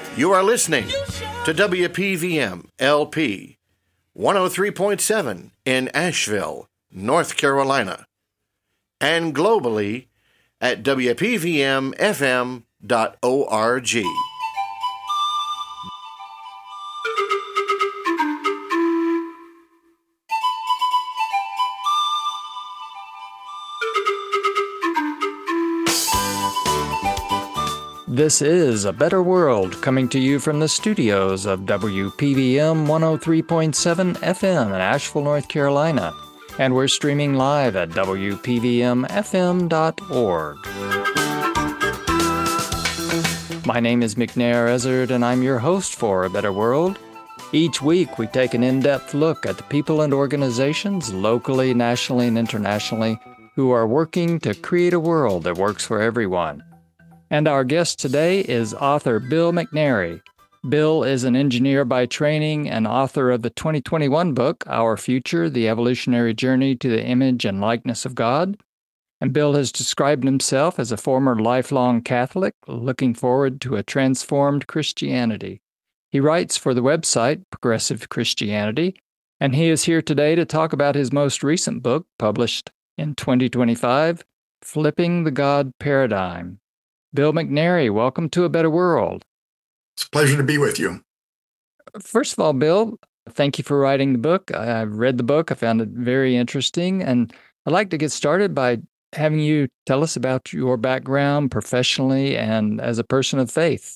You are listening to WPVM LP 103.7 in Asheville, North Carolina, and globally at WPVMFM.org. This is A Better World, coming to you from the studios of WPVM 103.7 FM in Asheville, North Carolina. And we're streaming live at WPVMFM.org. My name is McNair Ezzard, and I'm your host for A Better World. Each week, we take an in-depth look at the people and organizations, locally, nationally, and internationally, who are working to create a world that works for everyone. And our guest today is author Bill McNary. Bill is an engineer by training and author of the 2021 book, Our Future, The Evolutionary Journey to the Image and Likeness of God. And Bill has described himself as a former lifelong Catholic looking forward to a transformed Christianity. He writes for the website Progressive Christianity, and he is here today to talk about his most recent book, published in 2025, Flipping the God Paradigm. Bill McNary, welcome to A Better World. It's a pleasure to be with you. First of all, Bill, thank you for writing the book. I've read the book. I found it very interesting. And I'd like to get started by having you tell us about your background professionally and as a person of faith.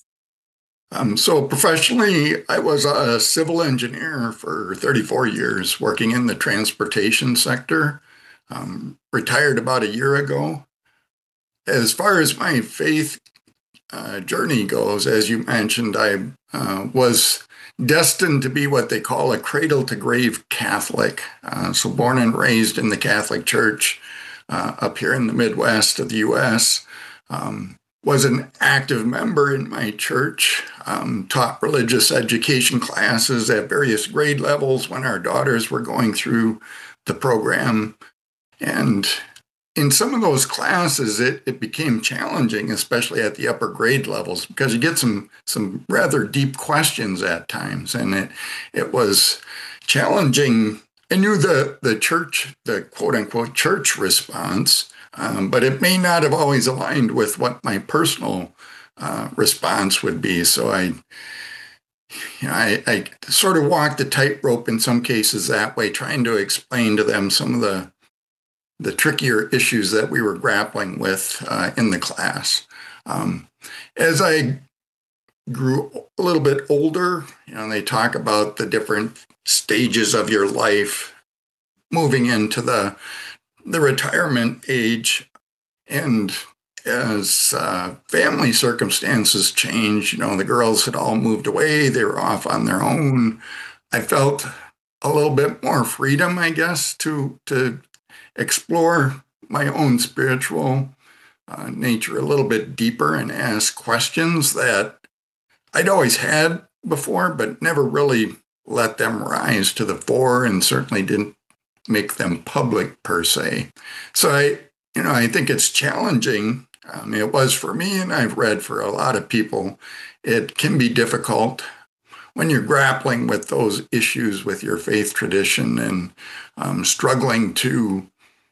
So professionally, I was a civil engineer for 34 years, working in the transportation sector. Retired about a year ago. As far as my faith journey goes, as you mentioned, I was destined to be what they call a cradle-to-grave Catholic. So born and raised in the Catholic Church up here in the Midwest of the U.S., was an active member in my church, taught religious education classes at various grade levels when our daughters were going through the program. And in some of those classes, it became challenging, especially at the upper grade levels, because you get some rather deep questions at times, and it was challenging. I knew the church, the quote-unquote church response, but it may not have always aligned with what my personal response would be. So I sort of walked the tightrope in some cases that way, trying to explain to them some of the trickier issues that we were grappling with in the class. As I grew a little bit older, they talk about the different stages of your life, moving into the retirement age. And as family circumstances changed, the girls had all moved away. They were off on their own. I felt a little bit more freedom, I guess, to explore my own spiritual nature a little bit deeper and ask questions that I'd always had before, but never really let them rise to the fore, and certainly didn't make them public per se. So I think it's challenging. It was for me, and I've read for a lot of people. It can be difficult when you're grappling with those issues with your faith tradition and struggling to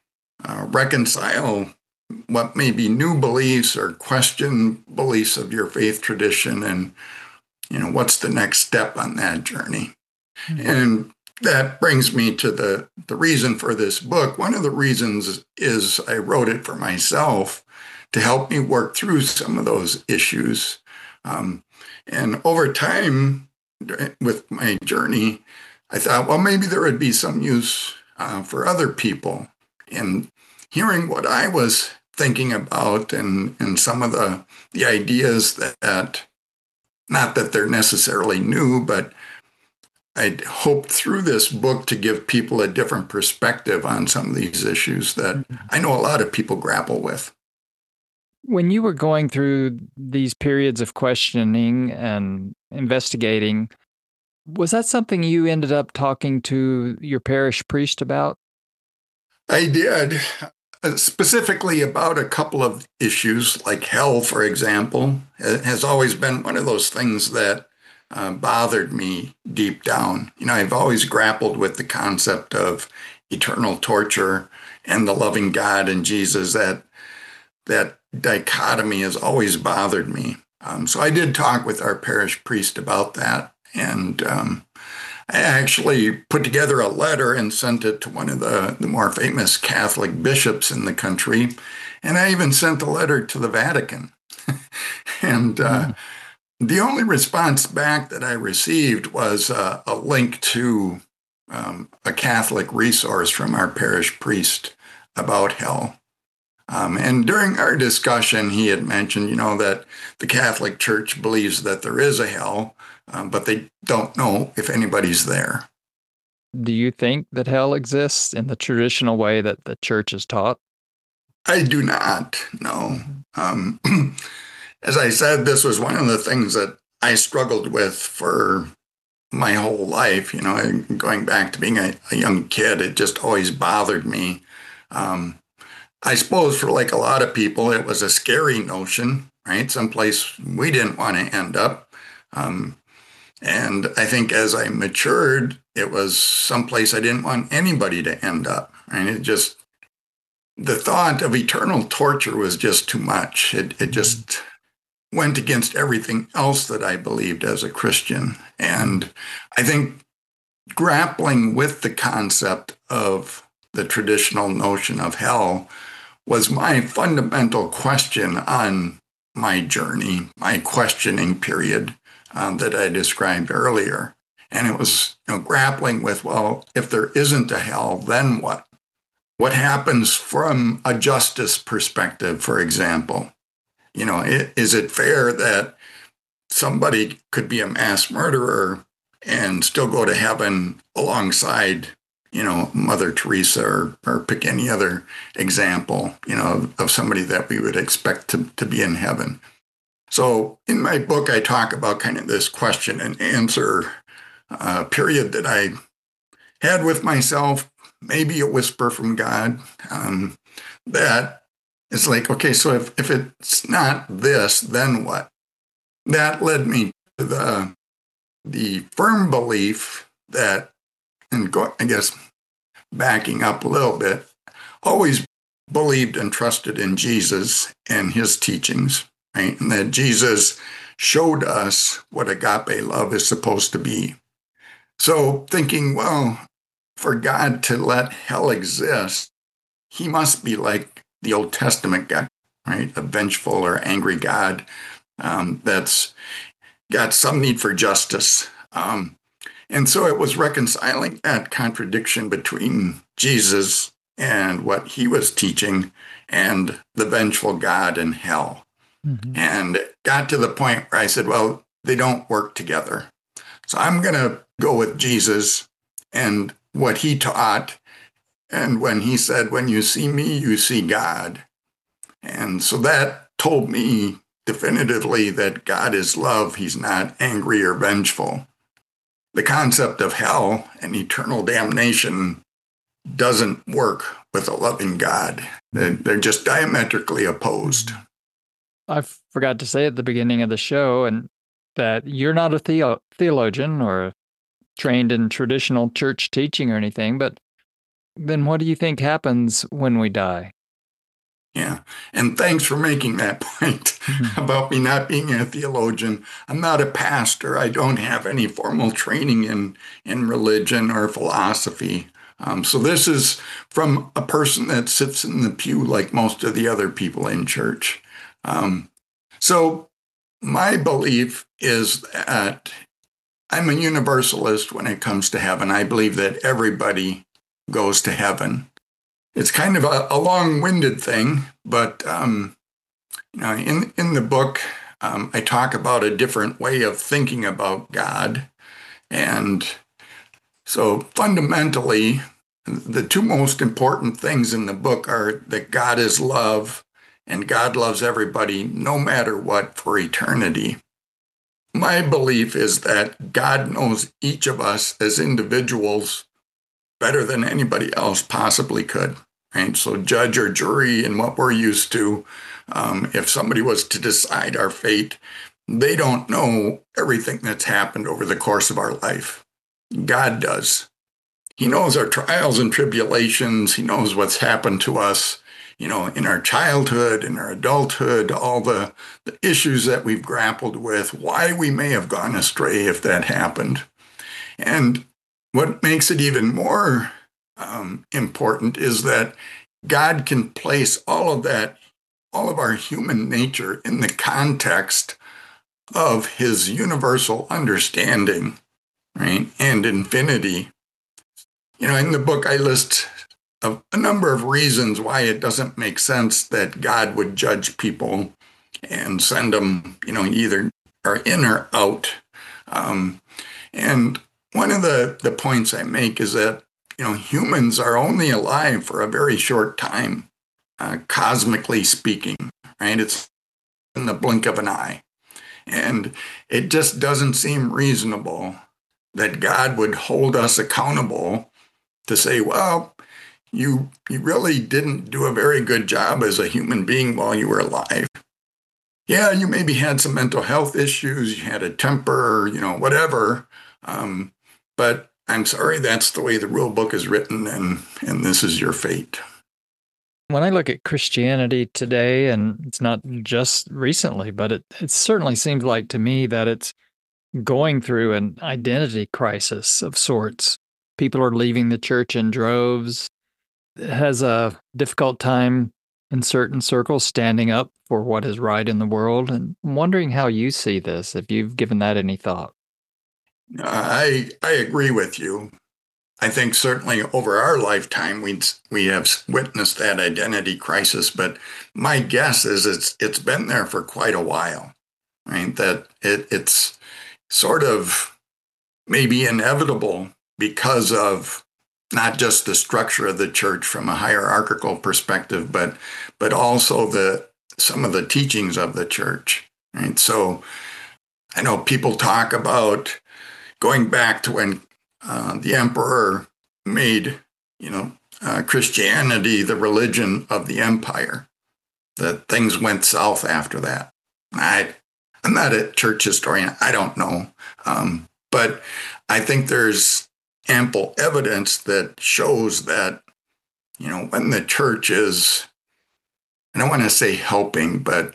reconcile what may be new beliefs or question beliefs of your faith tradition, and what's the next step on that journey. Mm-hmm. And that brings me to the reason for this book. One of the reasons is I wrote it for myself to help me work through some of those issues. And over time, with my journey, I thought, well, maybe there would be some use for other people. And hearing what I was thinking about and some of the ideas that, not that they're necessarily new, but I'd hoped through this book to give people a different perspective on some of these issues that I know a lot of people grapple with. When you were going through these periods of questioning and investigating, was that something you ended up talking to your parish priest about? I did. specifically about a couple of issues, like hell, for example, has always been one of those things that bothered me deep down. I've always grappled with the concept of eternal torture and the loving God and Jesus. That dichotomy has always bothered me. So I did talk with our parish priest about that, and I actually put together a letter and sent it to one of the more famous Catholic bishops in the country. And I even sent a letter to the Vatican. And the only response back that I received was a link to a Catholic resource from our parish priest about hell. And during our discussion, he had mentioned, that the Catholic Church believes that there is a hell, but they don't know if anybody's there. Do you think that hell exists in the traditional way that the church is taught? I do not, no. As I said, this was one of the things that I struggled with for my whole life. Going back to being a young kid, it just always bothered me. I suppose for like a lot of people, it was a scary notion, right? Someplace we didn't want to end up. And I think as I matured, it was someplace I didn't want anybody to end up. And the thought of eternal torture was just too much. It just went against everything else that I believed as a Christian. And I think grappling with the concept of the traditional notion of hell was my fundamental question on my journey, my questioning period that I described earlier. And it was grappling with, well, if there isn't a hell, then what? What happens from a justice perspective, for example? Is it fair that somebody could be a mass murderer and still go to heaven alongside Mother Teresa or pick any other example, of somebody that we would expect to be in heaven. So in my book, I talk about kind of this question and answer period that I had with myself, maybe a whisper from God, that it's like, okay, so if it's not this, then what? That led me to the firm belief that, and I guess backing up a little bit, always believed and trusted in Jesus and his teachings, right? And that Jesus showed us what agape love is supposed to be. So thinking, well, for God to let hell exist, he must be like the Old Testament God, right? A vengeful or angry God that's got some need for justice. And so it was reconciling that contradiction between Jesus and what he was teaching and the vengeful God and hell. Mm-hmm. And it got to the point where I said, well, they don't work together. So I'm going to go with Jesus and what he taught. And when he said, when you see me, you see God. And so that told me definitively that God is love. He's not angry or vengeful. The concept of hell and eternal damnation doesn't work with a loving God. They're just diametrically opposed. I forgot to say at the beginning of the show and that you're not a theologian or trained in traditional church teaching or anything, but then what do you think happens when we die? Yeah. And thanks for making that point about me not being a theologian. I'm not a pastor. I don't have any formal training in religion or philosophy. So this is from a person that sits in the pew like most of the other people in church. So my belief is that I'm a universalist when it comes to heaven. I believe that everybody goes to heaven. It's kind of a long-winded thing, but in the book, I talk about a different way of thinking about God. And so fundamentally, the two most important things in the book are that God is love and God loves everybody no matter what for eternity. My belief is that God knows each of us as individuals better than anybody else possibly could. right? So judge or jury in what we're used to, if somebody was to decide our fate, they don't know everything that's happened over the course of our life. God does. He knows our trials and tribulations. He knows what's happened to us, in our childhood, in our adulthood, all the issues that we've grappled with, why we may have gone astray if that happened. And what makes it even more important is that God can place all of that, all of our human nature in the context of his universal understanding, right? And infinity. In the book, I list a number of reasons why it doesn't make sense that God would judge people and send them, either are in or out. And one of the points I make is that, humans are only alive for a very short time, cosmically speaking, right? It's in the blink of an eye. And it just doesn't seem reasonable that God would hold us accountable to say, well, you really didn't do a very good job as a human being while you were alive. Yeah, you maybe had some mental health issues, you had a temper, whatever. But I'm sorry, that's the way the rule book is written, and this is your fate. When I look at Christianity today, and it's not just recently, but it certainly seems like to me that it's going through an identity crisis of sorts. People are leaving the church in droves. It has a difficult time in certain circles standing up for what is right in the world. And I'm wondering how you see this, if you've given that any thought. I agree with you. I think certainly over our lifetime, we have witnessed that identity crisis, but my guess is it's been there for quite a while, right? That it's sort of maybe inevitable because of not just the structure of the church from a hierarchical perspective, but also some of the teachings of the church, right? So I know people talk about going back to when the emperor made, Christianity the religion of the empire, that things went south after that. I'm not a church historian. I don't know. But I think there's ample evidence that shows that, when the church is, I don't want to say helping, but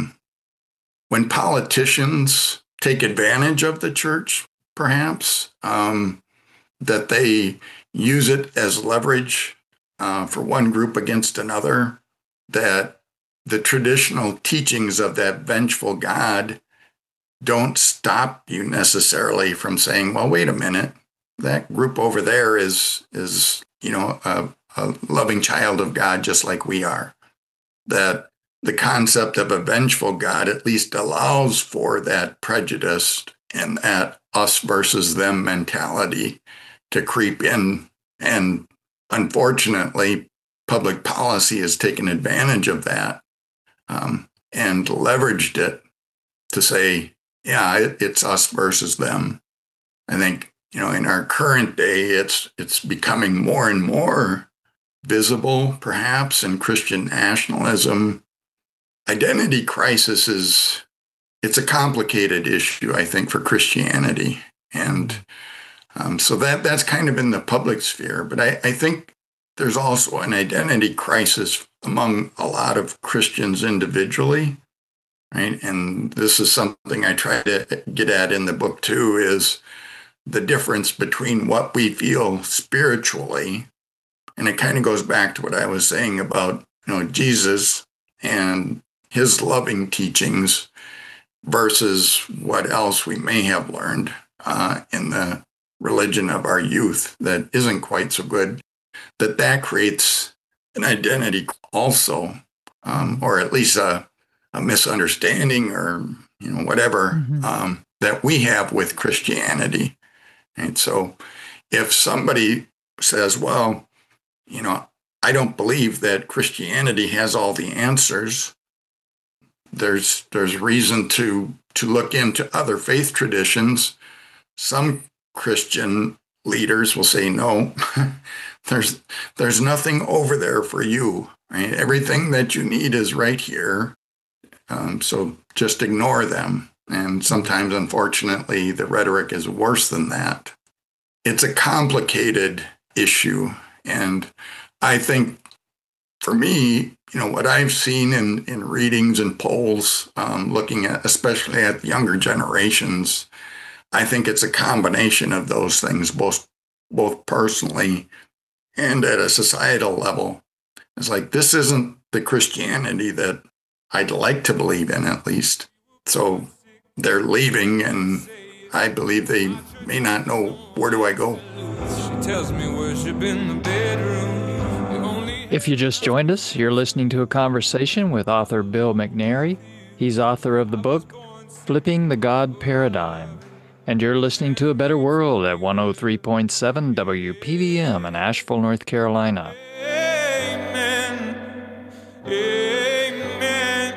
when politicians take advantage of the church, perhaps, that they use it as leverage for one group against another, that the traditional teachings of that vengeful God don't stop you necessarily from saying, well, wait a minute, that group over there is a loving child of God just like we are. That the concept of a vengeful God at least allows for that prejudice and that us versus them mentality to creep in. And unfortunately, public policy has taken advantage of that and leveraged it to say, yeah, it's us versus them. I think, in our current day, it's becoming more and more visible, perhaps, in Christian nationalism. Identity crisis it's a complicated issue, I think, for Christianity. And so that's kind of in the public sphere. But I think there's also an identity crisis among a lot of Christians individually, right? And this is something I try to get at in the book too, is the difference between what we feel spiritually. And it kind of goes back to what I was saying about, Jesus and his loving teachings versus what else we may have learned in the religion of our youth that isn't quite so good, that creates an identity also, or at least a misunderstanding or, whatever, that we have with Christianity. And so if somebody says, well, I don't believe that Christianity has all the answers, there's reason to look into other faith traditions. Some Christian leaders will say, no, there's nothing over there for you, right? Everything that you need is right here. So just ignore them. And sometimes, unfortunately, the rhetoric is worse than that. It's a complicated issue. And I think for me, what I've seen in readings and polls, looking at, especially at the younger generations, I think it's a combination of those things, both personally and at a societal level. It's like, this isn't the Christianity that I'd like to believe in, at least. So they're leaving, and I believe they may not know, where do I go? She tells me worship in the bedroom. If you just joined us, you're listening to a conversation with author Bill McNary. He's author of the book, Flipping the God Paradigm. And you're listening to A Better World at 103.7 WPVM in Asheville, North Carolina. Amen. Amen.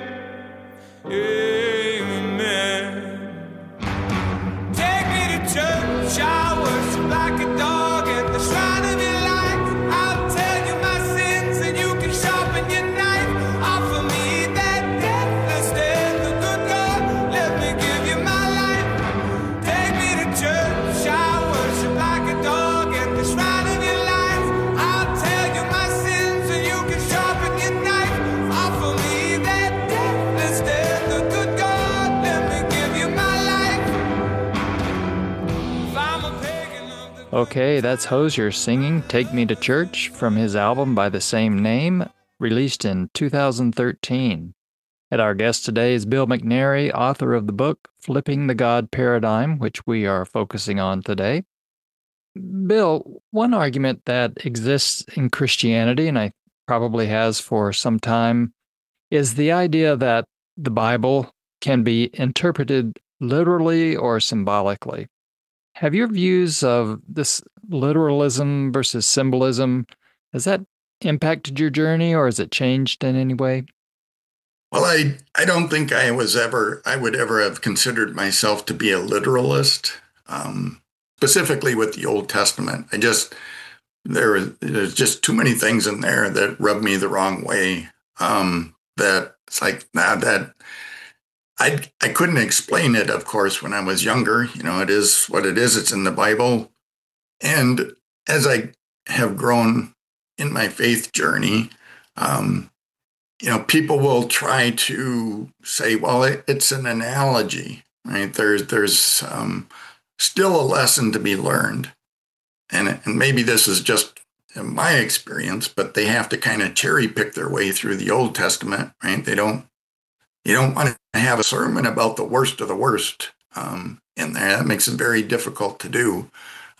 Amen. Take me to church, I worship like a dog at the shrine of your light. I'll tell you my sins and you can sharpen your knife. Offer me that deathless death, the good God, let me give you my life. Take me to church, I worship like a dog at the shrine of your life. I'll tell you my sins and you can sharpen your knife. Offer me that deathless death, the good God, let me give you my life. If I'm a pagan of the Okay, that's Hozier singing Take Me to Church from his album by the same name, released in 2013. And our guest today is Bill McNary, author of the book Flipping the God Paradigm, which we are focusing on today. Bill, one argument that exists in Christianity, and I probably has for some time, is the idea that the Bible can be interpreted literally or symbolically. Have your views of this literalism versus symbolism, has that impacted your journey or has it changed in any way? Well, I don't think I would ever have considered myself to be a literalist, specifically with the Old Testament. There's just too many things in there that rub me the wrong way. That it's like, that I couldn't explain it, of course, when I was younger. It is what it is. It's in the Bible. And as I have grown in my faith journey, people will try to say, well, it's an analogy, right? There's still a lesson to be learned. And maybe this is just my experience, but they have to kind of cherry pick their way through the Old Testament, right? You don't want to have a sermon about the worst of the worst in there. That makes it very difficult to do.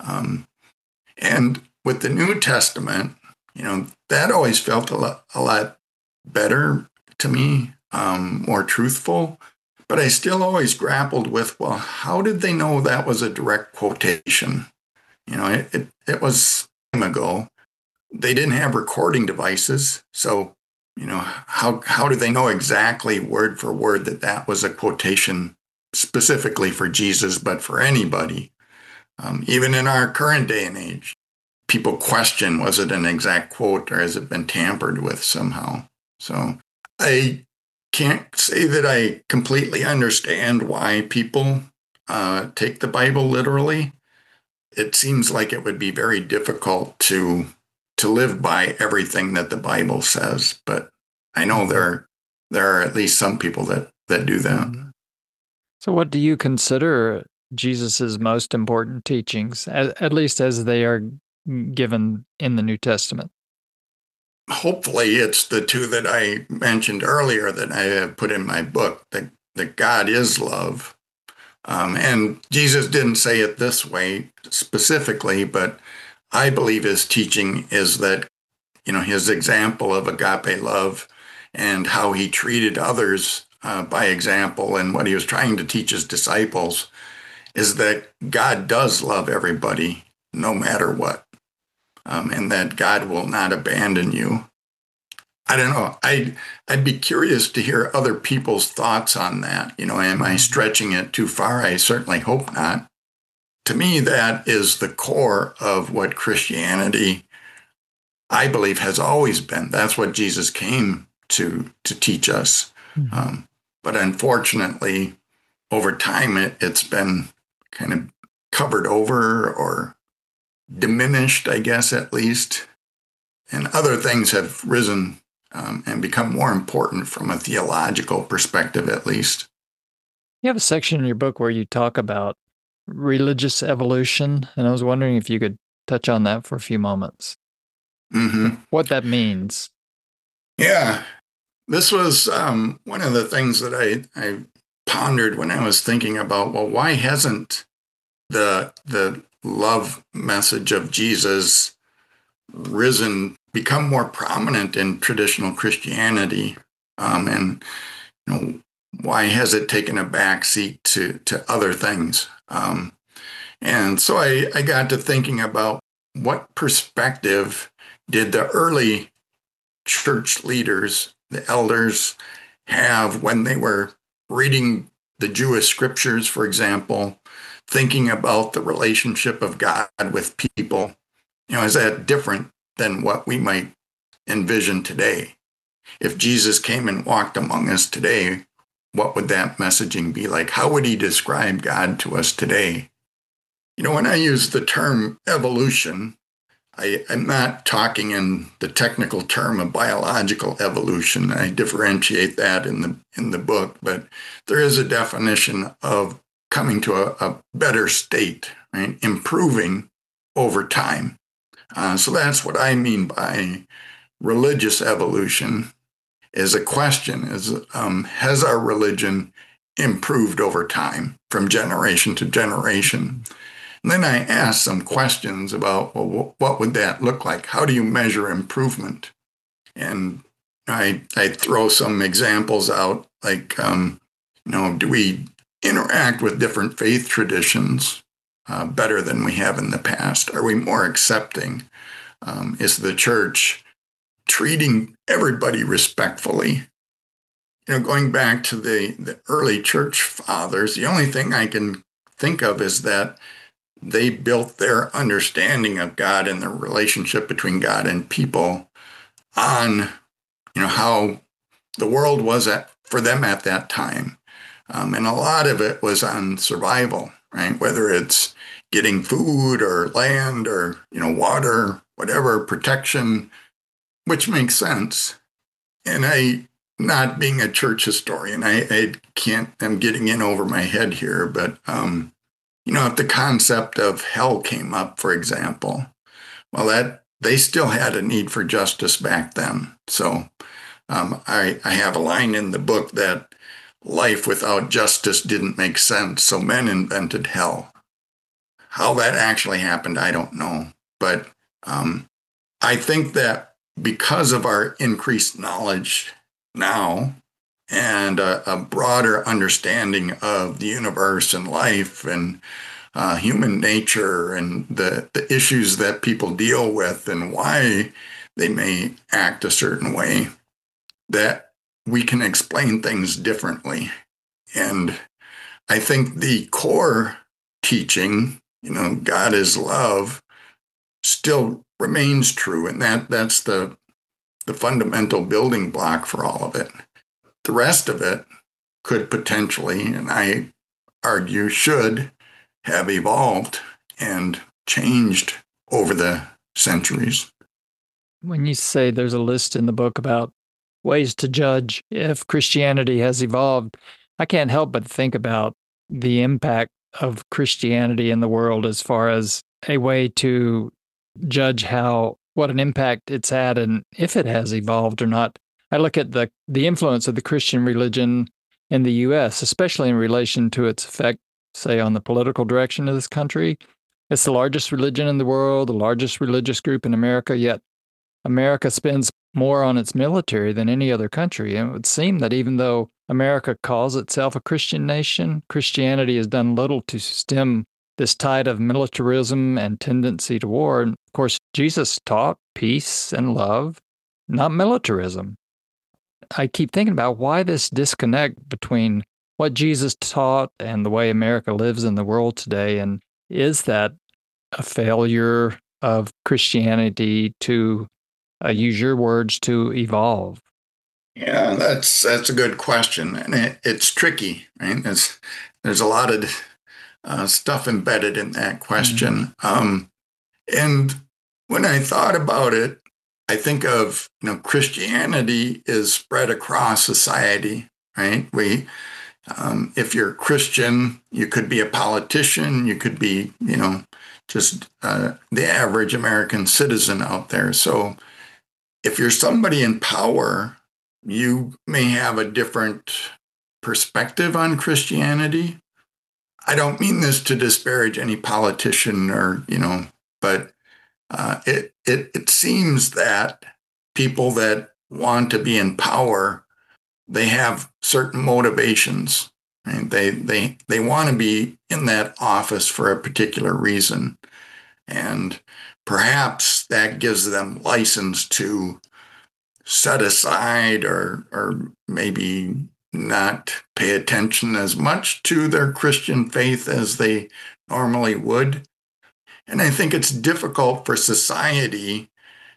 And with the New Testament, that always felt a lot better to me, more truthful. But I still always grappled with, well, how did they know that was a direct quotation? It was time ago. They didn't have recording devices, so how do they know exactly word for word that was a quotation specifically for Jesus, but for anybody? Even in our current day and age, people question, was it an exact quote or has it been tampered with somehow? So I can't say that I completely understand why people take the Bible literally. It seems like it would be very difficult to live by everything that the Bible says, but I know there are at least some people that do that. So what do you consider Jesus's most important teachings, at least as they are given in the New Testament? Hopefully it's the two that I mentioned earlier that I have put in my book, that God is love. And Jesus didn't say it this way specifically, but I believe his teaching is that, his example of agape love and how he treated others by example and what he was trying to teach his disciples is that God does love everybody no matter what, and that God will not abandon you. I don't know. I'd be curious to hear other people's thoughts on that. Am I stretching it too far? I certainly hope not. To me, that is the core of what Christianity I believe, has always been. That's what Jesus came to teach us. But unfortunately, over time, it's been kind of covered over or diminished, I guess, at least. And other things have risen and become more important from a theological perspective, at least. You have a section in your book where you talk about religious evolution, and I was wondering if you could touch on that for a few moments. What that means. Yeah. This was one of the things that I pondered when I was thinking about, well, why hasn't the love message of Jesus become more prominent in traditional Christianity? And why has it taken a backseat to other things? And so I got to thinking about what perspective did the early church leaders, the elders, have when they were reading the Jewish scriptures, for example, thinking about the relationship of God with people? Is that different than what we might envision today? If Jesus came and walked among us today, what would that messaging be like? How would he describe God to us today? When I use the term evolution, I'm not talking in the technical term of biological evolution. I differentiate that in the book, but there is a definition of coming to a better state, right? Improving over time. So that's what I mean by religious evolution. Is a question: has our religion improved over time from generation to generation? And then I asked some questions about, well, what would that look like? How do you measure improvement? And I throw some examples out, like, do we interact with different faith traditions better than we have in the past? Are we more accepting? Is the church treating everybody respectfully? Going back to the early church fathers, the only thing I can think of is that they built their understanding of God and the relationship between God and people on, how the world was for them at that time. And a lot of it was on survival, right? Whether it's getting food or land or, water, whatever, protection, which makes sense. And not being a church historian, I'm getting in over my head here, but, if the concept of hell came up, for example, well, they still had a need for justice back then. So I have a line in the book that life without justice didn't make sense, so men invented hell. How that actually happened, I don't know. But I think that because of our increased knowledge now and a broader understanding of the universe and life and human nature and the issues that people deal with and why they may act a certain way, that we can explain things differently. And I think the core teaching, God is love, still remains true. And that's the fundamental building block for all of it. The rest of it could potentially, and I argue should, have evolved and changed over the centuries. When you say there's a list in the book about ways to judge if Christianity has evolved, I can't help but think about the impact of Christianity in the world as far as a way to judge what an impact it's had and if it has evolved or not. I look at the influence of the Christian religion in the U.S., especially in relation to its effect, say, on the political direction of this country. It's the largest religion in the world, the largest religious group in America, yet America spends more on its military than any other country. And it would seem that even though America calls itself a Christian nation, Christianity has done little to stem this tide of militarism and tendency to war. And of course, Jesus taught peace and love, not militarism. I keep thinking about why this disconnect between what Jesus taught and the way America lives in the world today. And is that a failure of Christianity to use your words, to evolve? Yeah, that's a good question, and it's tricky, right? There's a lot of stuff embedded in that question. And when I thought about it, I think of, Christianity is spread across society, right? If you're Christian, you could be a politician, you could be, just the average American citizen out there. So if you're somebody in power, you may have a different perspective on Christianity. I don't mean this to disparage any politician but it seems that people that want to be in power, they have certain motivations. Right? They want to be in that office for a particular reason, and perhaps that gives them license to set aside or maybe not pay attention as much to their Christian faith as they normally would. And I think it's difficult for society,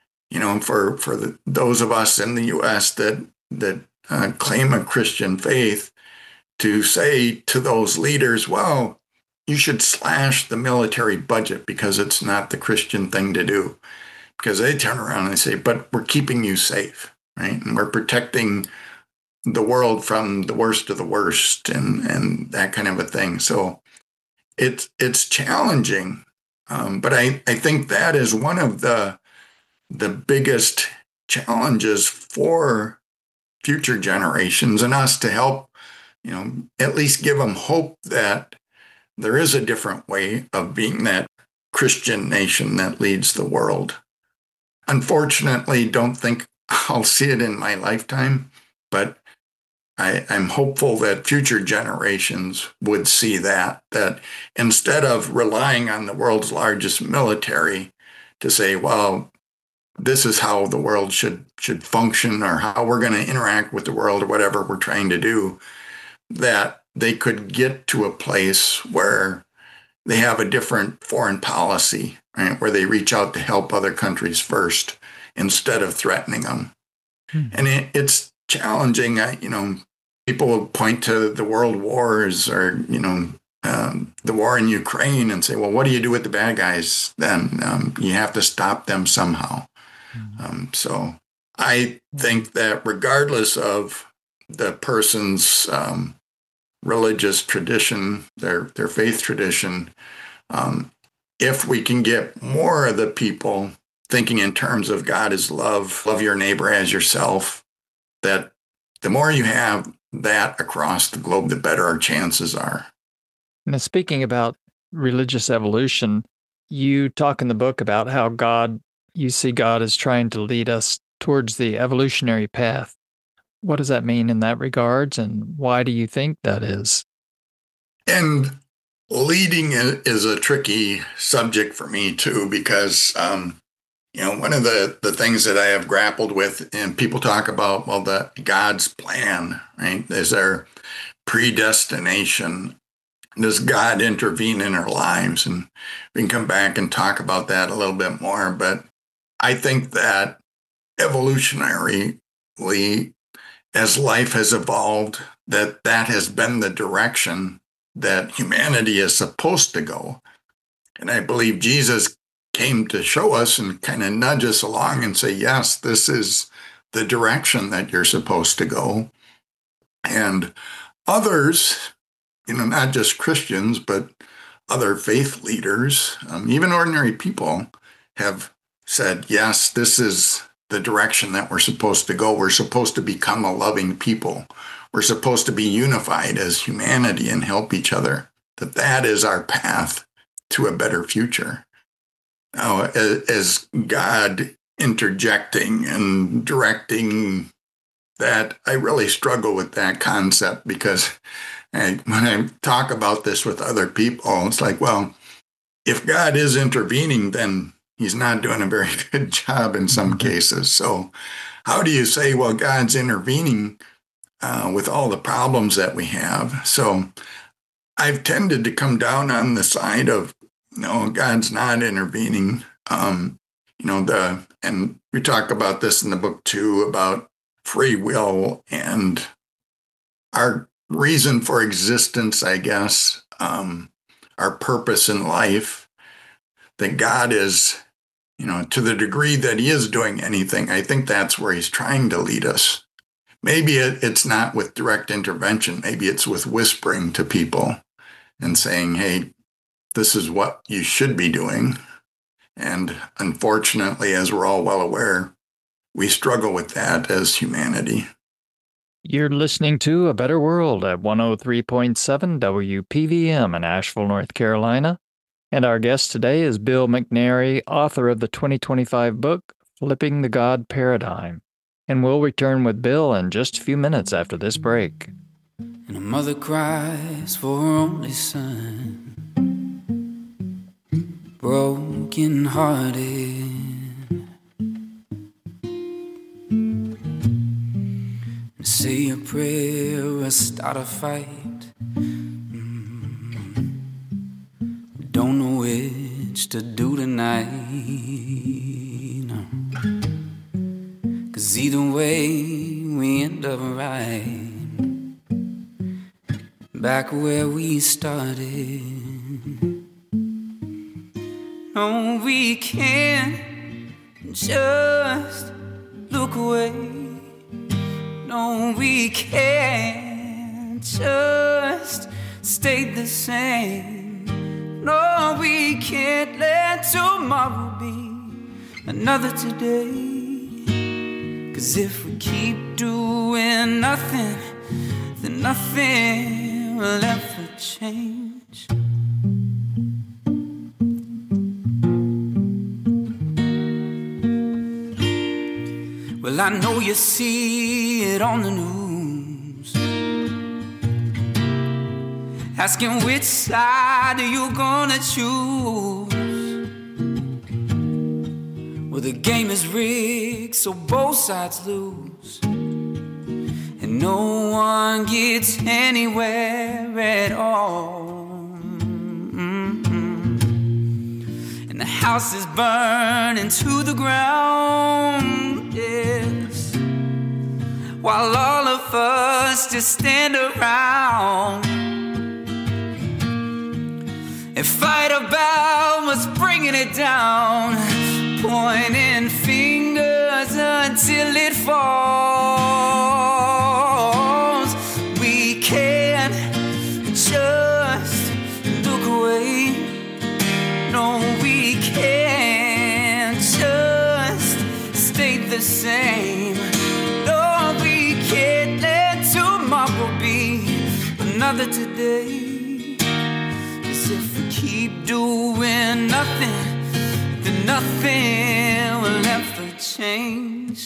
for those of us in the U.S. that claim a Christian faith, to say to those leaders, well, you should slash the military budget because it's not the Christian thing to do. Because they turn around and they say, but we're keeping you safe, right? And we're protecting the world from the worst of the worst and that kind of a thing. So it's challenging. But I think that is one of the biggest challenges for future generations and us, to help, at least give them hope that there is a different way of being that Christian nation that leads the world. Unfortunately, don't think I'll see it in my lifetime, but I'm hopeful that future generations would see that instead of relying on the world's largest military to say, well, this is how the world should function, or how we're going to interact with the world, or whatever we're trying to do, that they could get to a place where they have a different foreign policy, right? Where they reach out to help other countries first instead of threatening them. And it's challenging. People will point to the world wars, or, the war in Ukraine, and say, well, what do you do with the bad guys then? You have to stop them somehow. So I think that regardless of the person's religious tradition, their faith tradition, if we can get more of the people thinking in terms of God is love, love your neighbor as yourself, that the more you have that across the globe, the better our chances are. Now, speaking about religious evolution, you talk in the book about how you see God as trying to lead us towards the evolutionary path. What does that mean in that regards, and why do you think that is? And leading is a tricky subject for me too, because one of the things that I have grappled with, and people talk about, well, the God's plan, right? Is there predestination? Does God intervene in our lives? And we can come back and talk about that a little bit more. But I think that evolutionarily, as life has evolved, that has been the direction that humanity is supposed to go. And I believe Jesus came to show us and kind of nudge us along and say, yes, this is the direction that you're supposed to go. And others, not just Christians, but other faith leaders, even ordinary people, have said, yes, this is the direction that we're supposed to go. We're supposed to become a loving people. We're supposed to be unified as humanity and help each other. That is our path to a better future. Now, as God interjecting and directing that, I really struggle with that concept, because when I talk about this with other people, it's like, well, if God is intervening, then he's not doing a very good job in some cases. So how do you say, well, God's intervening with all the problems that we have? So I've tended to come down on the side of, no, God's not intervening. And we talk about this in the book too, about free will and our reason for existence, I guess, our purpose in life, that God is, to the degree that he is doing anything, I think that's where he's trying to lead us. Maybe it's not with direct intervention. Maybe it's with whispering to people and saying, hey, this is what you should be doing. And unfortunately, as we're all well aware, we struggle with that as humanity. You're listening to A Better World at 103.7 WPVM in Asheville, North Carolina. And our guest today is Bill McNary, author of the 2025 book, Flipping the God Paradigm. And we'll return with Bill in just a few minutes after this break. And a mother cries for her only son, broken hearted. Say a prayer or start a fight. Don't know which to do tonight. No. 'Cause either way we end up right back where we started. No, we can't just look away. No, we can't just stay the same. No, we can't let tomorrow be another today. 'Cause if we keep doing nothing, then nothing will ever change. Well, I know you see it on the news, asking which side are you gonna choose. Well, the game is rigged, so both sides lose, and no one gets anywhere at all. And the house is burning to the ground, yes, while all of us just stand around and fight about what's bringing it down, pointing fingers until it falls. We can't just look away. No, we can't just stay the same. No, we can't let tomorrow be another today. 'Cause if we keep doing nothing, then nothing will ever change.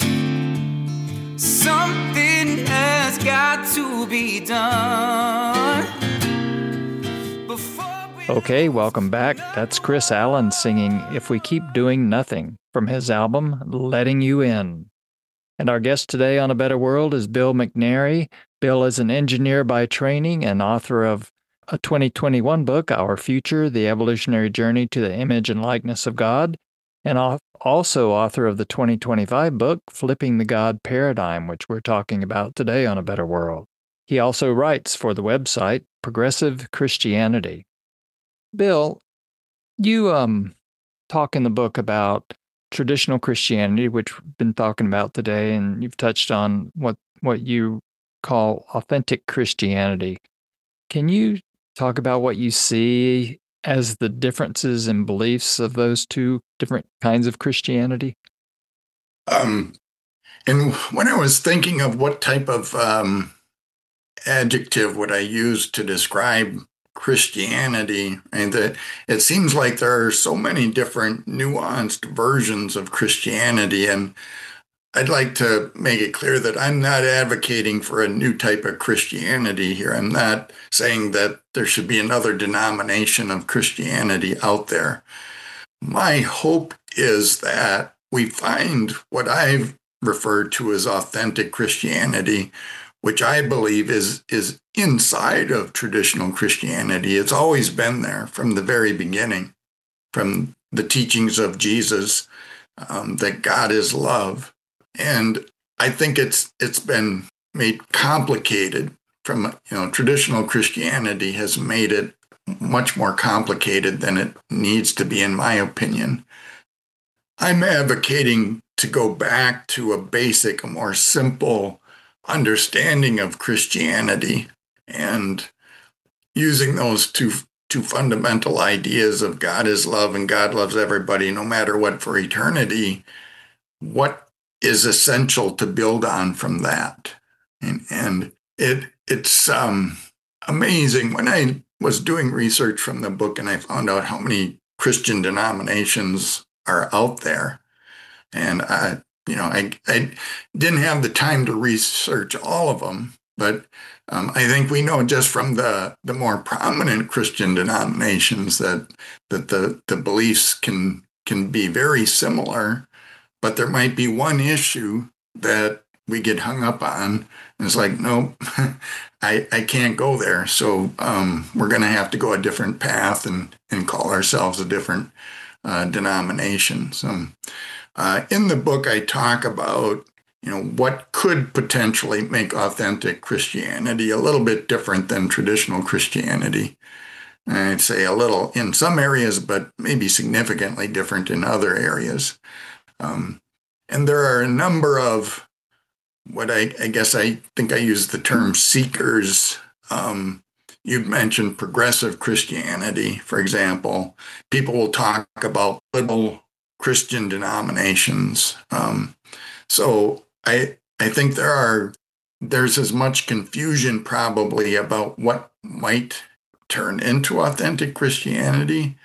Something has got to be done before we... Okay, welcome back. That's Chris Allen singing If We Keep Doing Nothing from his album, Letting You In. And our guest today on A Better World is Bill McNary. Bill is an engineer by training and author of a 2021 book, Our Future, The Evolutionary Journey to the Image and Likeness of God, and also author of the 2025 book, Flipping the God Paradigm, which we're talking about today on A Better World. He also writes for the website Progressive Christianity. Bill, you talk in the book about traditional Christianity, which we've been talking about today, and you've touched on what you call authentic Christianity. Can you talk about what you see as the differences in beliefs of those two different kinds of Christianity? And when I was thinking of what type of adjective would I use to describe Christianity, and that it seems like there are so many different nuanced versions of Christianity, and I'd like to make it clear that I'm not advocating for a new type of Christianity here. I'm not saying that there should be another denomination of Christianity out there. My hope is that we find what I've referred to as authentic Christianity, which I believe is inside of traditional Christianity. It's always been there from the very beginning, from the teachings of Jesus that God is love. And I think it's been made complicated from, traditional Christianity has made it much more complicated than it needs to be, in my opinion. I'm advocating to go back to a basic, a more simple understanding of Christianity, and using those two fundamental ideas of God is love and God loves everybody no matter what for eternity. What is essential to build on from that? And it's amazing. When I was doing research from the book and I found out how many Christian denominations are out there, and I didn't have the time to research all of them, but I think we know just from the more prominent Christian denominations that the beliefs can be very similar, but there might be one issue that we get hung up on. And it's like, nope, I can't go there. So we're going to have to go a different path and call ourselves a different denomination. So in the book, I talk about, what could potentially make authentic Christianity a little bit different than traditional Christianity. I'd say a little in some areas, but maybe significantly different in other areas. And there are a number of what I think I use the term seekers. You've mentioned progressive Christianity, for example. People will talk about liberal Christian denominations. So I think there's as much confusion probably about what might turn into authentic Christianity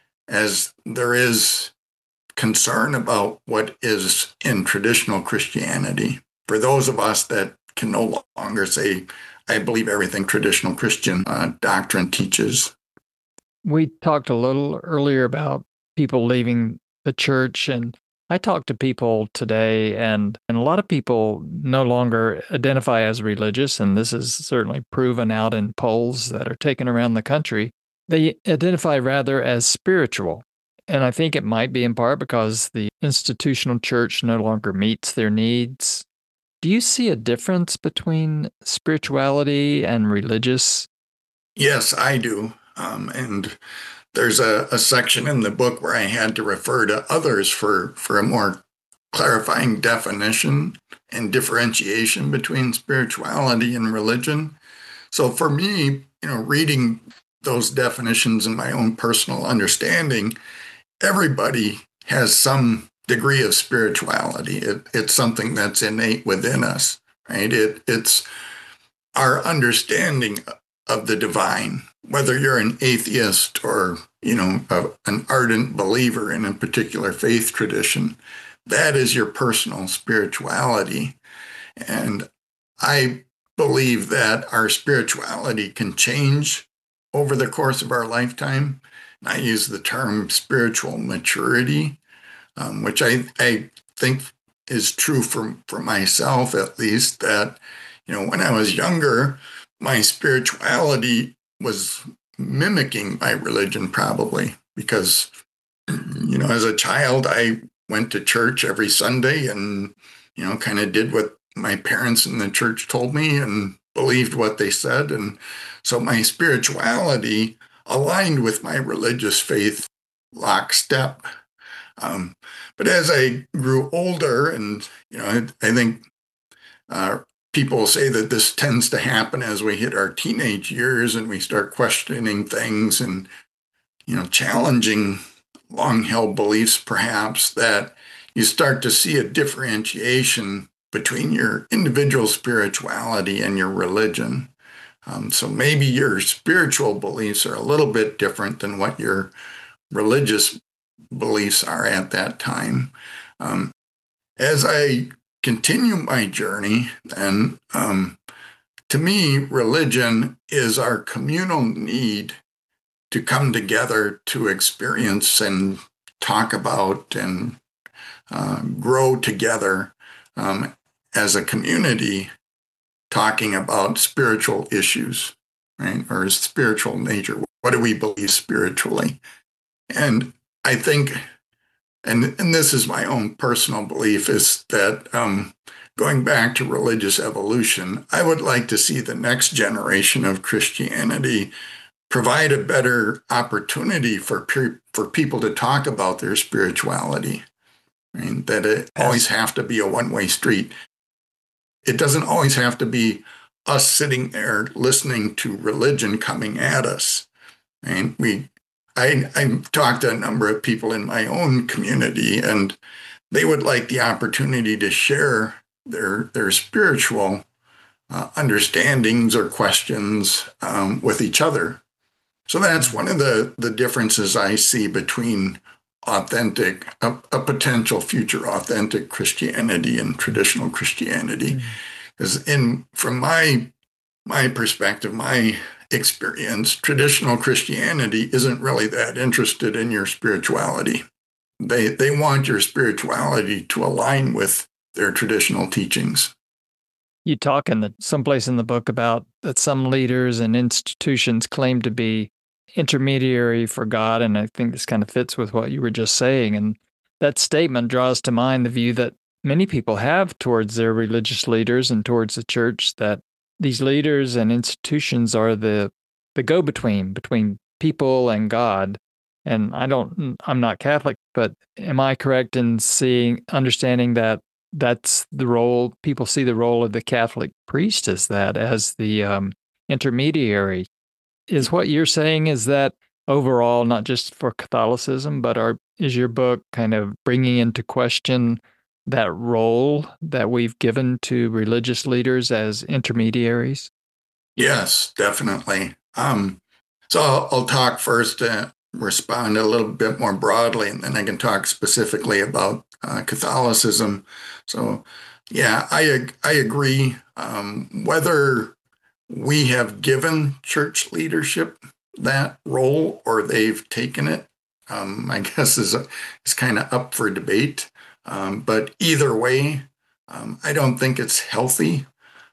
as there is concern about what is in traditional Christianity. For those of us that can no longer say, I believe everything traditional Christian doctrine teaches. We talked a little earlier about people leaving the church, and I talk to people today, and a lot of people no longer identify as religious, and this is certainly proven out in polls that are taken around the country. They identify rather as spiritual. And I think it might be in part because the institutional church no longer meets their needs. Do you see a difference between spirituality and religious? Yes, I do. And there's a section in the book where I had to refer to others for a more clarifying definition and differentiation between spirituality and religion. So for me, reading those definitions in my own personal understanding, everybody has some degree of spirituality. It's something that's innate within us, right? It's our understanding of the divine, whether you're an atheist or, an ardent believer in a particular faith tradition. That is your personal spirituality. And I believe that our spirituality can change over the course of our lifetime. I use the term spiritual maturity, which I think is true for myself, at least, that, when I was younger, my spirituality was mimicking my religion probably because, as a child, I went to church every Sunday and, kind of did what my parents in the church told me and believed what they said. And so my spirituality aligned with my religious faith lockstep. But as I grew older, and, I think people say that this tends to happen as we hit our teenage years and we start questioning things and, challenging long-held beliefs, perhaps, that you start to see a differentiation between your individual spirituality and your religion. So maybe your spiritual beliefs are a little bit different than what your religious beliefs are at that time. As I continue my journey, and to me, religion is our communal need to come together to experience and talk about and grow together as a community, talking about spiritual issues, right? Or spiritual nature. What do we believe spiritually? And I think and this is my own personal belief, is that going back to religious evolution, I would like to see the next generation of Christianity provide a better opportunity for people to talk about their spirituality. I mean, that it always have to be a one-way street. It doesn't always have to be us sitting there listening to religion coming at us. And I talked to a number of people in my own community, and they would like the opportunity to share their spiritual understandings or questions with each other. So that's one of the differences I see between a potential future authentic Christianity and traditional Christianity. Because from my perspective, my experience, traditional Christianity isn't really that interested in your spirituality. They want your spirituality to align with their traditional teachings. You talk someplace in the book about that some leaders and institutions claim to be intermediary for God, and I think this kind of fits with what you were just saying. And that statement draws to mind the view that many people have towards their religious leaders and towards the church, that these leaders and institutions are the go-between between people and God. And I'm not Catholic, but am I correct in understanding that that's the role? People see the role of the Catholic priest as the intermediary. Is what you're saying is that overall, not just for Catholicism, but is your book kind of bringing into question that role that we've given to religious leaders as intermediaries? Yes, definitely. So I'll talk first, respond a little bit more broadly, and then I can talk specifically about Catholicism. So, yeah, I agree. Whether we have given church leadership that role or they've taken it, I guess is kind of up for debate. But either way, I don't think it's healthy.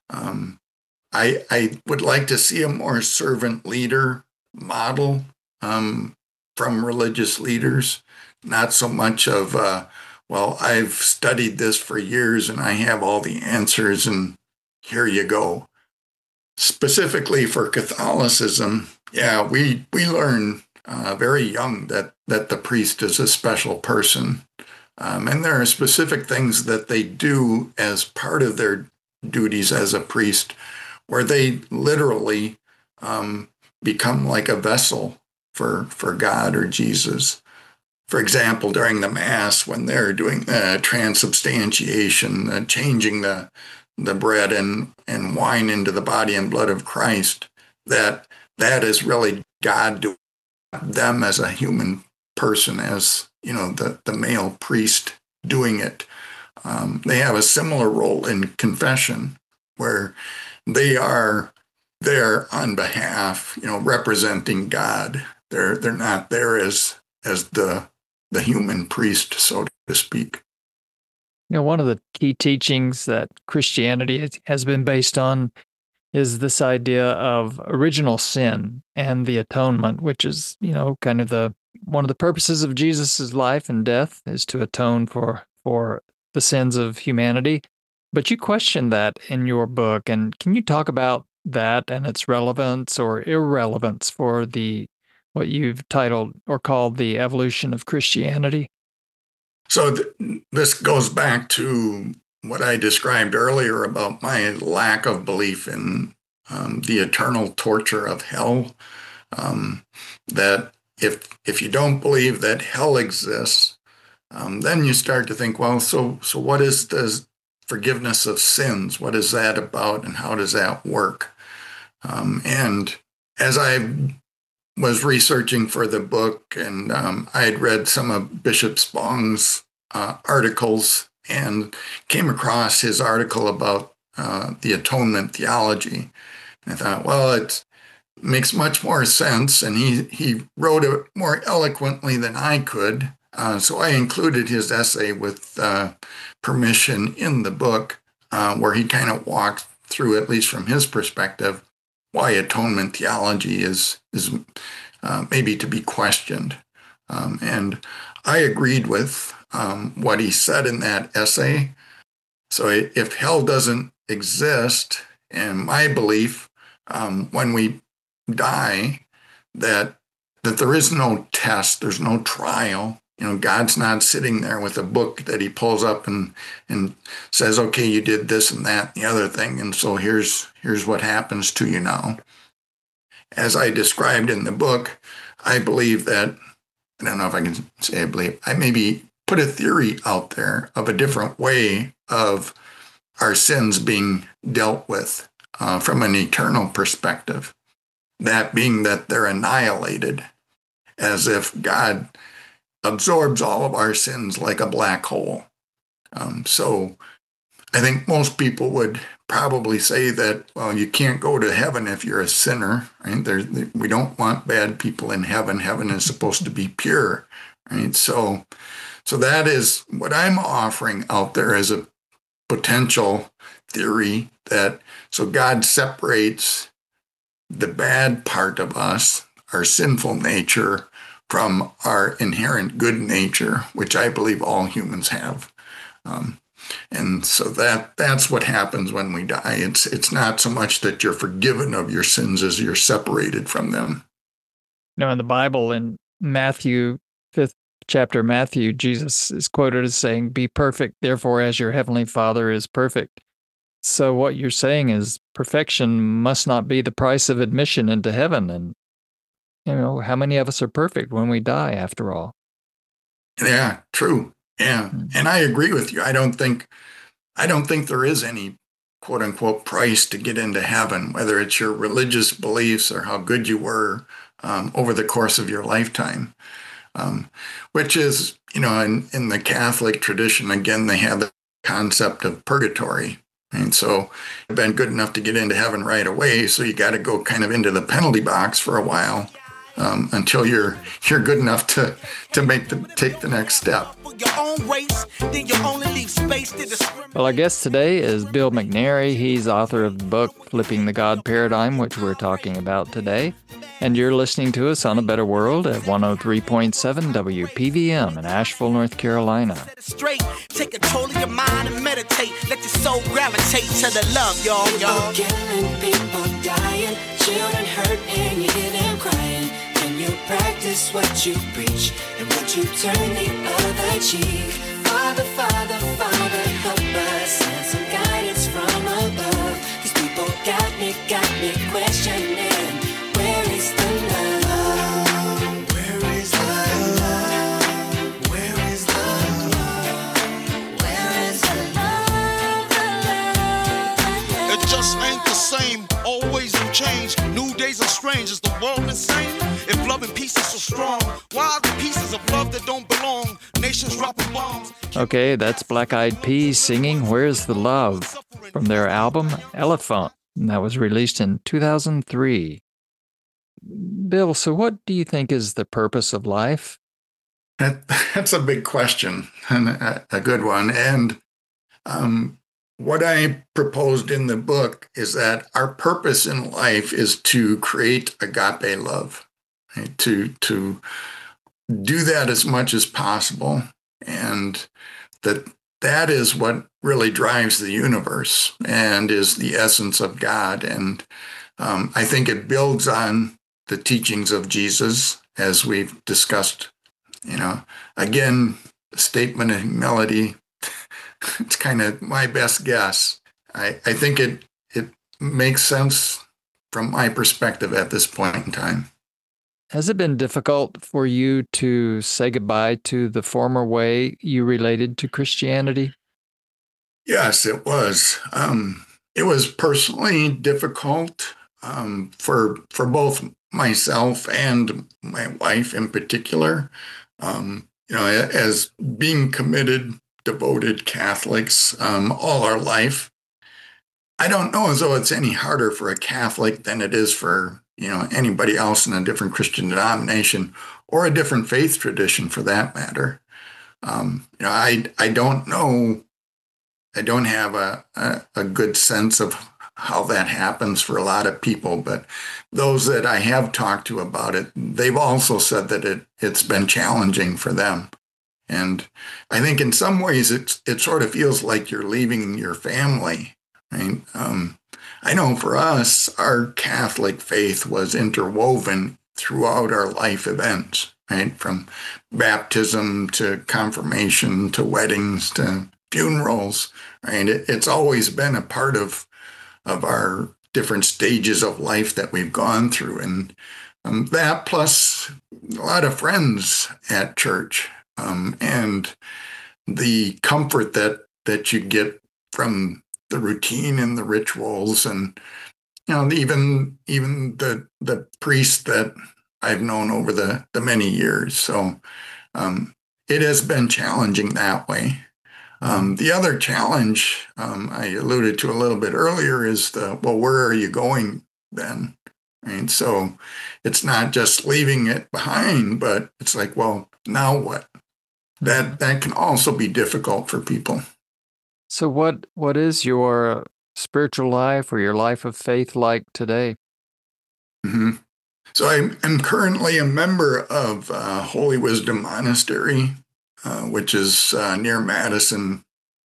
I would like to see a more servant leader model from religious leaders, not so much of, well, I've studied this for years and I have all the answers and here you go. Specifically for Catholicism, yeah, we learn very young that the priest is a special person. And there are specific things that they do as part of their duties as a priest, where they literally become like a vessel for God or Jesus. For example, during the Mass, when they're doing transubstantiation, changing the bread and wine into the body and blood of Christ, that is really God doing them as a human person, as the male priest doing it. They have a similar role in confession, where they are there on behalf, representing God. They're not there as the human priest, so to speak. One of the key teachings that Christianity has been based on is this idea of original sin and the atonement, which is, kind of one of the purposes of Jesus's life and death is to atone for the sins of humanity. But you question that in your book, and can you talk about that and its relevance or irrelevance for what you've titled or called the evolution of Christianity? So this goes back to what I described earlier about my lack of belief in the eternal torture of hell. That if you don't believe that hell exists, then you start to think, well, so what is the forgiveness of sins? What is that about, and how does that work? And as I was researching for the book, and I had read some of Bishop Spong's articles and came across his article about the atonement theology. And I thought, well, it makes much more sense, and he wrote it more eloquently than I could. So I included his essay with permission in the book, where he kind of walked through, at least from his perspective, why atonement theology is maybe to be questioned. And I agreed with what he said in that essay. So if hell doesn't exist, in my belief, when we die, that there is no test, there's no trial. God's not sitting there with a book that he pulls up and says, okay, you did this and that and the other thing, and so here's what happens to you now. As I described in the book, I believe that, I don't know if I can say I believe, I maybe put a theory out there of a different way of our sins being dealt with from an eternal perspective. That being that they're annihilated, as if God absorbs all of our sins like a black hole. So I think most people would probably say that, well, you can't go to heaven if you're a sinner, right? We don't want bad people in heaven. Heaven is supposed to be pure, right? So that is what I'm offering out there as a potential theory, that so God separates the bad part of us, our sinful nature, from our inherent good nature, which I believe all humans have. And so that's what happens when we die. It's not so much that you're forgiven of your sins as you're separated from them. In the Bible, in Matthew, 5th chapter Matthew, Jesus is quoted as saying, "Be perfect, therefore, as your heavenly Father is perfect." So what you're saying is perfection must not be the price of admission into heaven. And, how many of us are perfect when we die, after all? Yeah, true. Yeah. And I agree with you. I don't think there is any quote unquote price to get into heaven, whether it's your religious beliefs or how good you were over the course of your lifetime. Which is, in the Catholic tradition, again, they have the concept of purgatory. And so you've been good enough to get into heaven right away, so you got to go kind of into the penalty box for a while until you're good enough to take the next step. Well, our guest today is Bill McNary. He's author of the book Flipping the God Paradigm, which we're talking about today. And you're listening to us on A Better World at 103.7 WPVM in Asheville, North Carolina. Take control of your mind and meditate. Let your soul gravitate to the love, y'all. People killing, people dying, children hurt and you hear them crying. Can you practice what you preach and would you turn the other cheek? Father, Father, Father, help us, send some guidance from above. These people got me questioning. Where is the love? Where is the love? Where is the love? Where is the love? It just ain't the same. Always new change. New days are strange. Is the world insane? If love and peace is so strong, why are the pieces of love that don't belong? Nations dropping bombs. Okay, that's Black Eyed Peas singing Where's the Love from their album Elephant, and that was released in 2003. Bill, so what do you think is the purpose of life? That's a big question, and a good one. And what I proposed in the book is that our purpose in life is to create agape love, right? To do that as much as possible, and that is what really drives the universe and is the essence of God. And I think it builds on the teachings of Jesus, as we've discussed. Again, the statement of humility, it's kind of my best guess. I think it makes sense from my perspective at this point in time. Has it been difficult for you to say goodbye to the former way you related to Christianity? Yes, it was. It was personally difficult for both myself and my wife in particular. As being committed, devoted Catholics all our life, I don't know as though it's any harder for a Catholic than it is for anybody else in a different Christian denomination or a different faith tradition, for that matter. I don't know. I don't have a good sense of how that happens for a lot of people, but those that I have talked to about it, they've also said that it's been challenging for them. And I think in some ways it sort of feels like you're leaving your family, right? I know for us, our Catholic faith was interwoven throughout our life events, right? From baptism to confirmation to weddings to funerals, right? It's always been a part of our different stages of life that we've gone through. And that plus a lot of friends at church, and the comfort that you get from the routine and the rituals, and even the priest that I've known over the many years. So it has been challenging that way. The other challenge I alluded to a little bit earlier is where are you going then? Right? So it's not just leaving it behind, but it's like, well, now what? That can also be difficult for people. So what is your spiritual life or your life of faith like today? Mm-hmm. So I'm currently a member of Holy Wisdom Monastery, which is near Madison,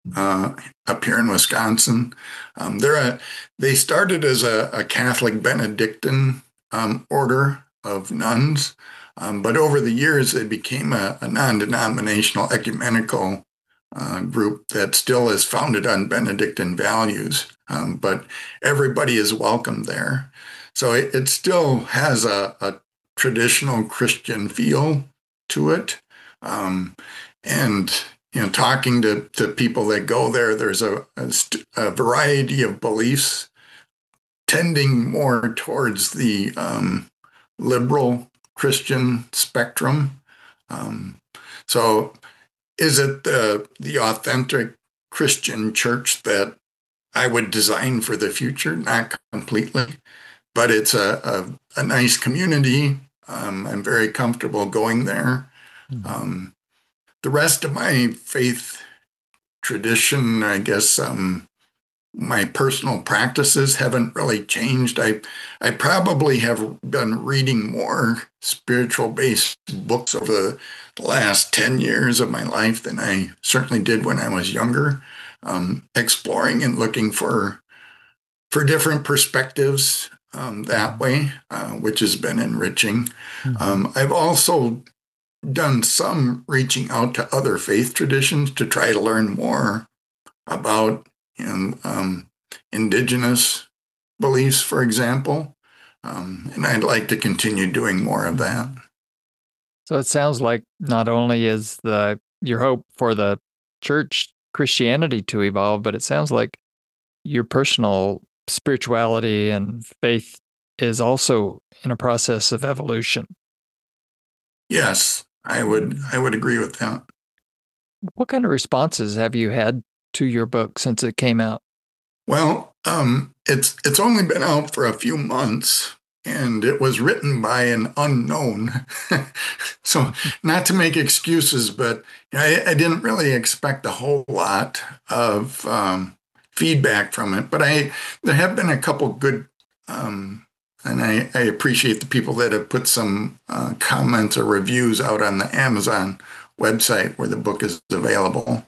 up here in Wisconsin. They started as a Catholic Benedictine order of nuns, but over the years they became a non-denominational ecumenical group that still is founded on Benedictine values, but everybody is welcome there. So it still has a traditional Christian feel to it. And, talking to people that go there, there's a variety of beliefs tending more towards the liberal Christian spectrum. So is it the authentic Christian church that I would design for the future? Not completely, but it's a nice community. I'm very comfortable going there. The rest of my faith tradition, I guess, my personal practices haven't really changed. I probably have been reading more spiritual-based books over the last 10 years of my life than I certainly did when I was younger, exploring and looking for different perspectives that way, which has been enriching. I've also done some reaching out to other faith traditions to try to learn more about indigenous beliefs, for example. And I'd like to continue doing more of that. So it sounds like not only is your hope for the church Christianity to evolve, but it sounds like your personal spirituality and faith is also in a process of evolution. Yes, I would agree with that. What kind of responses have you had to your book since it came out? Well, it's only been out for a few months, and it was written by an unknown. So not to make excuses, but I didn't really expect a whole lot of feedback from it. But there have been a couple good, and I appreciate the people that have put some comments or reviews out on the Amazon website where the book is available.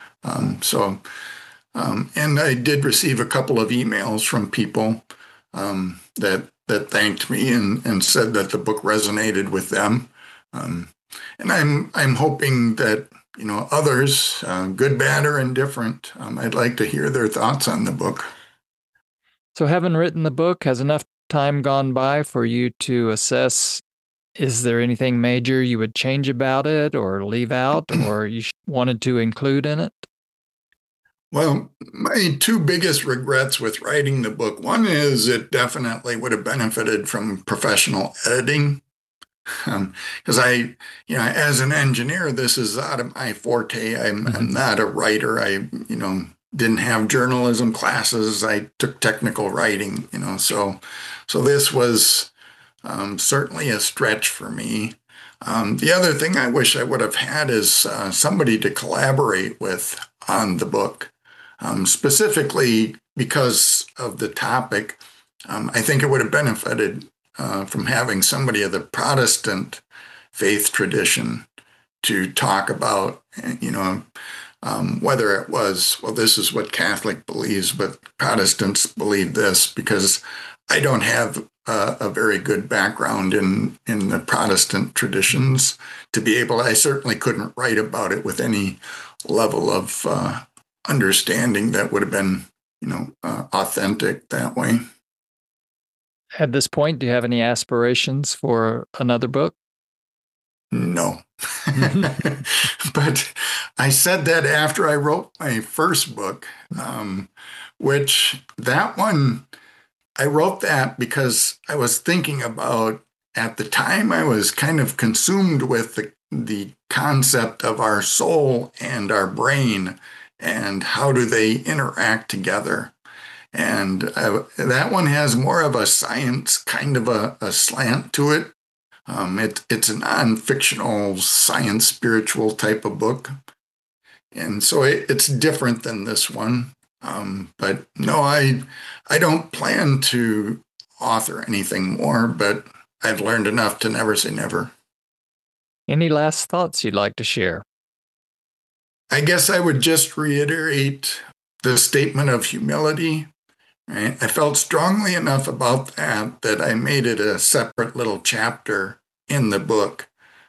And I did receive a couple of emails from people that thanked me and said that the book resonated with them. And I'm hoping that others, good, bad, or indifferent, I'd like to hear their thoughts on the book. So having written the book, has enough time gone by for you to assess, is there anything major you would change about it or leave out or you wanted to include in it? Well, my two biggest regrets with writing the book, one is it definitely would have benefited from professional editing. Because as an engineer, this is out of my forte. I'm not a writer. I, didn't have journalism classes. I took technical writing, so this was certainly a stretch for me. The other thing I wish I would have had is somebody to collaborate with on the book. Specifically, because of the topic, I think it would have benefited from having somebody of the Protestant faith tradition to talk about, whether it was, well, this is what Catholic believes, but Protestants believe this, because I don't have a very good background in the Protestant traditions to be able, I certainly couldn't write about it with any level of understanding that would have been, authentic that way. At this point, do you have any aspirations for another book? No. But I said that after I wrote my first book, which that one, I wrote that because I was thinking about, at the time, I was kind of consumed with the concept of our soul and our brain and how do they interact together. And that one has more of a science kind of a slant to it. It's a non-fictional science spiritual type of book. And so it's different than this one. But no, I don't plan to author anything more, but I've learned enough to never say never. Any last thoughts you'd like to share? I guess I would just reiterate the statement of humility. Right? I felt strongly enough about that I made it a separate little chapter in the book,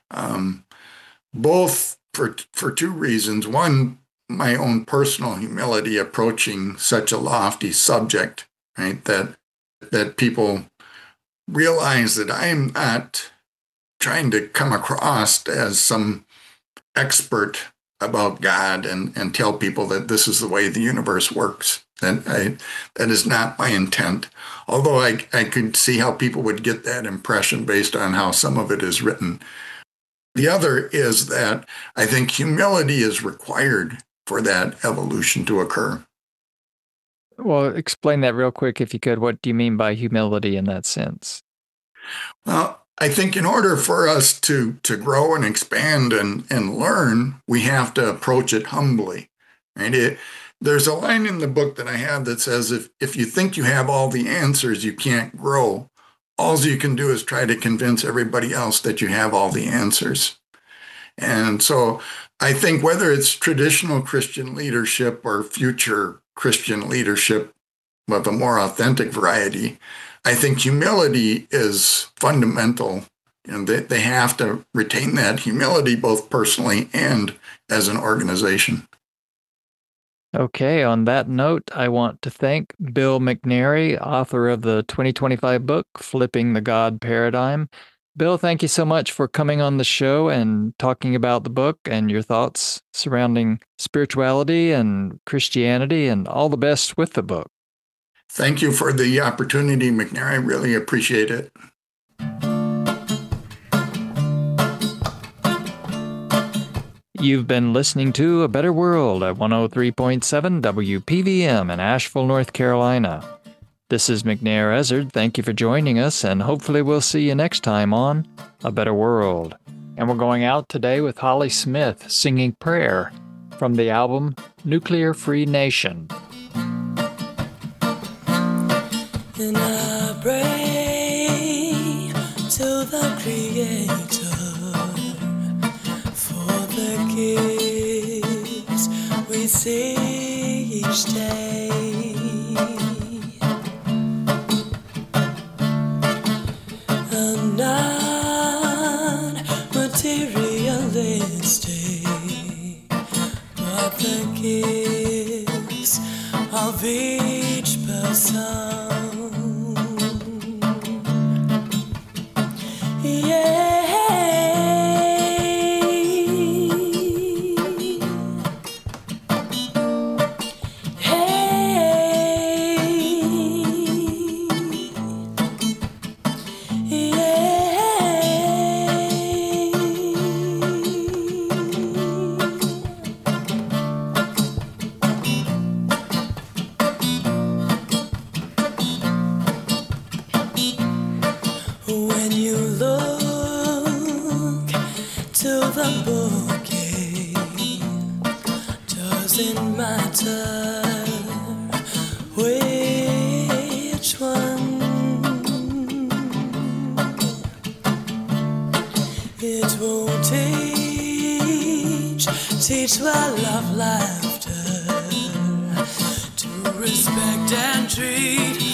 both for two reasons. One, my own personal humility approaching such a lofty subject, right? That people realize that I'm not trying to come across as some expert about God and tell people that this is the way the universe works. That is not my intent. Although I could see how people would get that impression based on how some of it is written. The other is that I think humility is required for that evolution to occur. Well, explain that real quick if you could. What do you mean by humility in that sense? Well, I think in order for us to grow and expand and learn, we have to approach it humbly. Right? There's a line in the book that I have that says, if you think you have all the answers, you can't grow. All you can do is try to convince everybody else that you have all the answers. And so I think whether it's traditional Christian leadership or future Christian leadership of a more authentic variety, I think humility is fundamental. They have to retain that humility both personally and as an organization. Okay, on that note, I want to thank Bill McNary, author of the 2025 book, Flipping the God Paradigm. Bill, thank you so much for coming on the show and talking about the book and your thoughts surrounding spirituality and Christianity, and all the best with the book. Thank you for the opportunity, McNary. I really appreciate it. You've been listening to A Better World at 103.7 WPVM in Asheville, North Carolina. This is McNair Ezzard. Thank you for joining us, and hopefully we'll see you next time on A Better World. And we're going out today with Holly Smith singing Prayer from the album Nuclear Free Nation. And I pray to the Creator for the gifts we see each day. A non-materialistic, but the gifts of each person. When you look to the bouquet, doesn't matter which Teach my love laughter to respect and treat